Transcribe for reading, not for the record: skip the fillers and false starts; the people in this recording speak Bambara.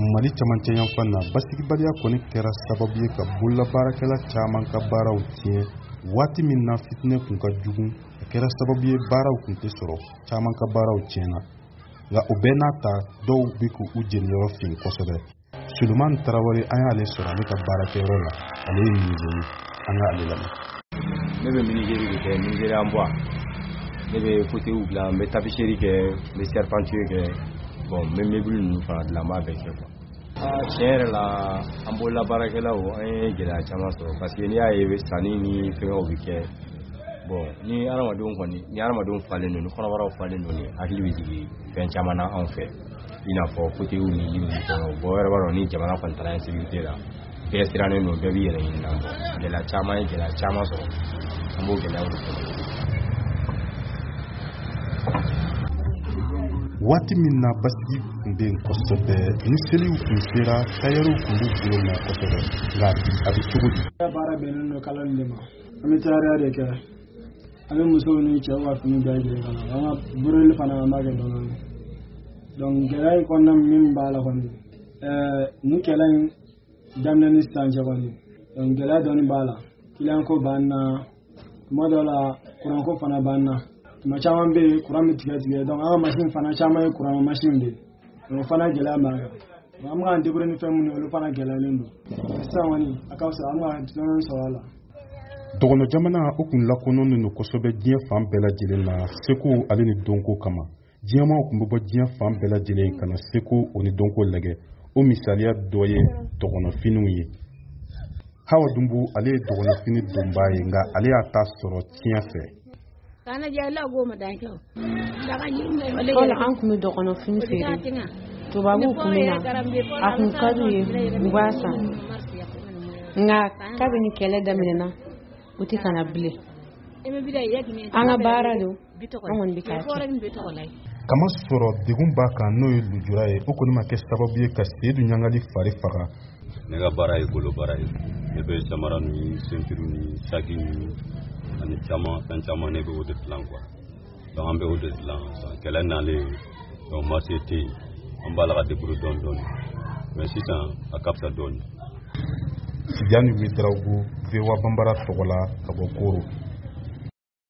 Mali camancɛ yanfan na basigibaliya kɔni kɛra sababu ye ka bololabaarakɛla caman ka baaraw tiɲɛ waati min na fitinɛ kun ka jugu a kɛra sababu ye baaraw kun tɛ sɔrɔ caman ka baaraw tiɲɛna nka o bɛɛ n'a ta dɔw bɛ k'u jeniyɔrɔ fin kosɛbɛ. Sulemani Tarawele an y'ale sɔrɔ ale ka baarakɛyɔrɔ la ale ye menuisier ye an ka ale lamɛn. Ne bɛ menuiserie de kɛ menuiserie en bois ne bɛ fauteuils dilan n bɛ tapisserie kɛ n bɛ charpentier kɛ bon n bɛ meuble ninnu fana dilan n b'a bɛɛ kɛ quoi. Tiɲɛ yɛrɛ la an bololabaarakɛlaw an ye gɛlɛya caman sɔrɔ parce que n'i y'a ye sanni ni fɛngɛw bɛ kɛ bon ni hadamadenw falen don ni kɔnɔbaraw falen don ni hakili bɛ jigin fɛn caman na anw fɛ i n'a fɔ fauteuils ni yiriw ni fɛngɛw bon o yɛrɛ b'a dɔn ni jamana kɔni taara insécurité la bɛɛ sirannen don bɛɛ b'i yɛrɛ ɲini na bon gɛlɛya caman sɔrɔ an b'o gɛlɛyaw de sɔrɔ. Waati min na basigi kun bɛ yen kosɛbɛ ni seliw kun sera tailleur kun b'u bolo mɛn kosɛbɛ nka a bɛ cogo di. Baara bɛnnen don kalan de ma an bɛ tailleur de kɛ an bɛ musow ni cɛw ka fini bɛɛ jira ka na an ka bureli fana an b'a kɛ dɔɔnin donc gɛlɛya in kɔnɔna min b'a la kɔni ni kɛlɛ in daminɛ ni sisan cɛ kɔni donc gɛlɛya dɔɔnin b'a la client ko b'an na tuma dɔw la courant ko fana b'an na tuma caman bɛ yen courant bɛ tigɛ donc an ka machine fana caman ye courant machine de ye o fana gɛlɛya b'an kan an bɛ k'an débrouiller ni fɛn minnu ye olu fana gɛlɛyalen don sisan kɔni a ka fisa an bɛ ka dɔɔnin sɔrɔ a la. Dɔgɔnɔ jamana o kun lakodɔnnen don kosɛbɛ diɲɛ fan bɛɛ lajɛlen na seko ale ni dɔnko kama diɲɛmaw kun bɛ bɔ diɲɛ fan bɛɛ lajɛlen ka na seko o ni dɔnko lajɛ o misaliya dɔ ye dɔgɔnɔfiniw ye. Hawa Dumbu ale ye dɔgɔnɔfini donbaa ye nka ale y'a ta sɔrɔ tiɲɛ fɛ. Fɔlɔ an kun bɛ dɔgɔnɔfini feere tubabuw kun bɛ na a kun ka d'u ye u b'a san nka kabini kɛlɛ daminɛna u tɛ ka na bilen an ka baara don an kɔni bɛ k'a kɛ. Kama sɔrɔ degun b'a kan n'o ye lujura ye o kɔni ma kɛ sababu ye ka Seyidu Ɲangali fari faga. Ne ka baara ye golo baara ye ne bɛ samara ni ceinture ni saki ni ani fɛn caman ne bɛ o de dilan quoi donc an bɛ o de dilan kɛlɛ nalen donc marché tɛ yen an b'a la ka débrouiller dɔɔnin mais sisan a ka fisa dɔɔnin. Tijani Ouedraogo VOA Bambara tɔgɔ la ka bɔ Koro.